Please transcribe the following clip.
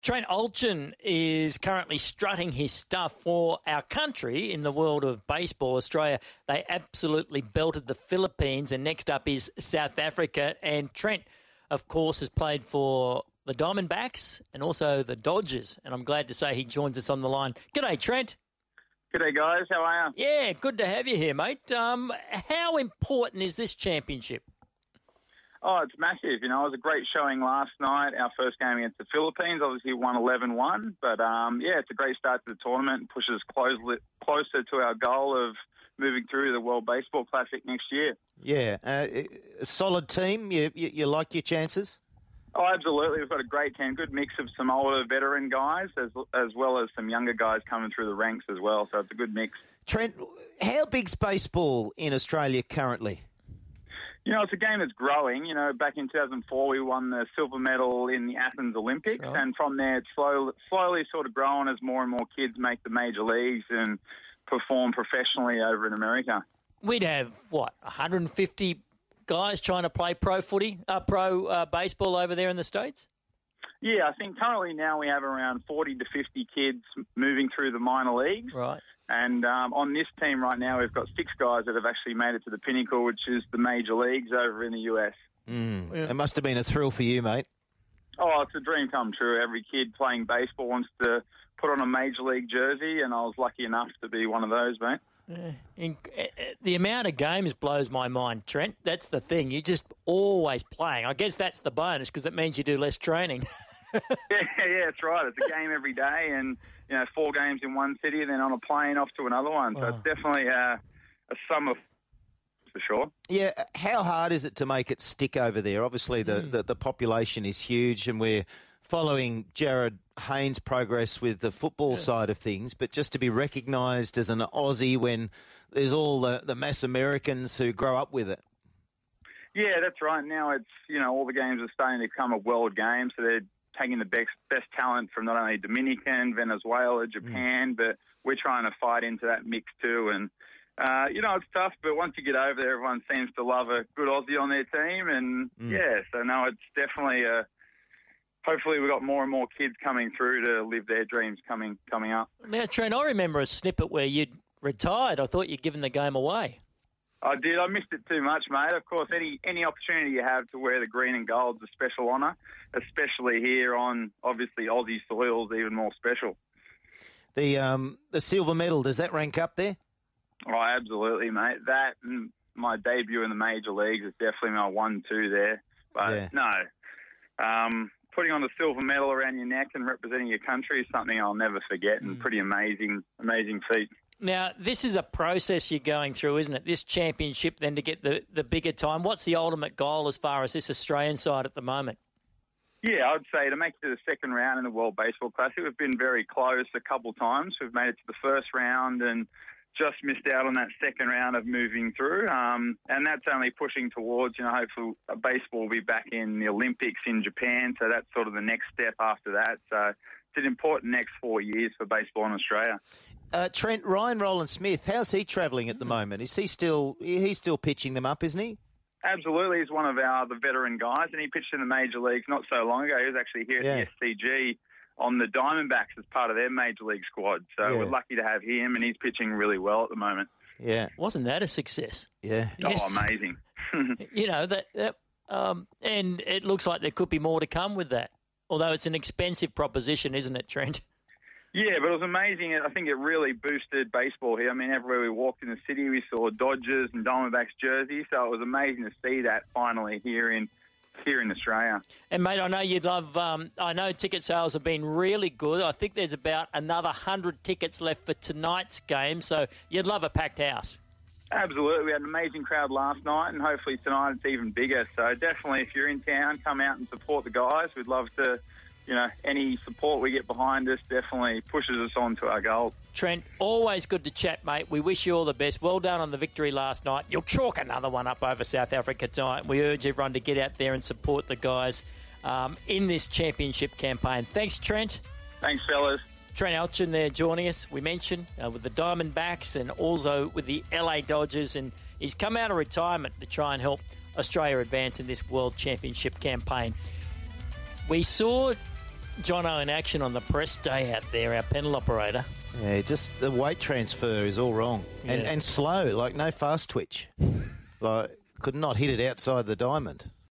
Trent Olchen is currently strutting his stuff for our country in the world of baseball. Australia, they absolutely belted the Philippines, and next up is South Africa. And Trent, of course, has played for the Diamondbacks and also the Dodgers, and I'm glad to say he joins us on the line. G'day, Trent. G'day, guys. How are you? Yeah, good to have you here, mate. How important is this championship? Oh, it's massive. You know, it was a great showing last night, our first game against the Philippines. Obviously, won 11-1. But, it's a great start to the tournament and pushes us closer to our goal of moving through the World Baseball Classic next year. Yeah. A solid team. You like your chances? Oh, absolutely. We've got a great team, good mix of some older veteran guys as well as some younger guys coming through the ranks as well. So it's a good mix. Trent, how big's baseball in Australia currently? You know, it's a game that's growing. You know, back in 2004, we won the silver medal in the Athens Olympics. Sure. And from there, it's slowly sort of grown as more and more kids make the major leagues and perform professionally over in America. We'd have, 150 guys trying to play pro baseball over there in the States? Yeah, I think currently now we have around 40 to 50 kids moving through the minor leagues. Right. And on this team right now, we've got 6 guys that have actually made it to the pinnacle, which is the major leagues over in the US. Yeah. It must have been a thrill for you, mate. Oh, it's a dream come true. Every kid playing baseball wants to put on a major league jersey, and I was lucky enough to be one of those, mate. The amount of games blows my mind, Trent. That's the thing. You're just always playing. I guess that's the bonus because it means you do less training. Yeah, that's right. It's a game every day, and 4 games in one city, and then on a plane off to another one. So it's definitely a summer for sure. Yeah, how hard is it to make it stick over there? Obviously, the population is huge, and we're following Jared Haynes' progress with the football side of things, but just to be recognised as an Aussie when there's all the mass Americans who grow up with it. Yeah, that's right. Now it's, all the games are starting to become a world game, so they're taking the best talent from not only Dominican, Venezuela, Japan, but we're trying to fight into that mix too. And, it's tough, but once you get over there, everyone seems to love a good Aussie on their team. And, so no, it's definitely hopefully we've got more and more kids coming through to live their dreams coming up. Now, Trent, I remember a snippet where you'd retired. I thought you'd given the game away. I did. I missed it too much, mate. Of course, any opportunity you have to wear the green and gold's a special honour, especially here on, obviously, Aussie soils, even more special. The silver medal, does that rank up there? Oh, absolutely, mate. That and my debut in the major leagues is definitely my 1-2 there. But, no, putting on the silver medal around your neck and representing your country is something I'll never forget, and pretty amazing feat. Now, this is a process you're going through, isn't it? This championship, then, to get the bigger time. What's the ultimate goal as far as this Australian side at the moment? Yeah, I'd say to make it to the second round in the World Baseball Classic. We've been very close a couple times. We've made it to the first round and just missed out on that second round of moving through. And that's only pushing towards, hopefully baseball will be back in the Olympics in Japan. So that's sort of the next step after that. So it's an important next 4 years for baseball in Australia. Trent, Ryan Rowland-Smith, how's he travelling at the moment? Is he's still pitching them up, isn't he? Absolutely. He's one of the veteran guys, and he pitched in the major leagues not so long ago. He was actually here at the SCG on the Diamondbacks as part of their major league squad. So we're lucky to have him, and he's pitching really well at the moment. Yeah. Wasn't that a success? Yeah. Yes. Oh, amazing. And it looks like there could be more to come with that. Although it's an expensive proposition, isn't it, Trent? Yeah, but it was amazing. I think it really boosted baseball here. I mean, everywhere we walked in the city, we saw Dodgers and Diamondbacks jerseys. So it was amazing to see that finally here in Australia. And, mate, I know you'd love I know ticket sales have been really good. I think there's about another 100 tickets left for tonight's game. So you'd love a packed house. Absolutely. We had an amazing crowd last night, and hopefully tonight it's even bigger. So definitely, if you're in town, come out and support the guys. We'd love to, any support we get behind us definitely pushes us on to our goal. Trent, always good to chat, mate. We wish you all the best. Well done on the victory last night. You'll chalk another one up over South Africa tonight. We urge everyone to get out there and support the guys in this championship campaign. Thanks, Trent. Thanks, fellas. Trent Olchen there joining us, we mentioned, with the Diamondbacks and also with the LA Dodgers. And he's come out of retirement to try and help Australia advance in this World Championship campaign. We saw Jono in action on the press day out there, our panel operator. Yeah, just the weight transfer is all wrong. And slow, like no fast twitch. Like, could not hit it outside the diamond.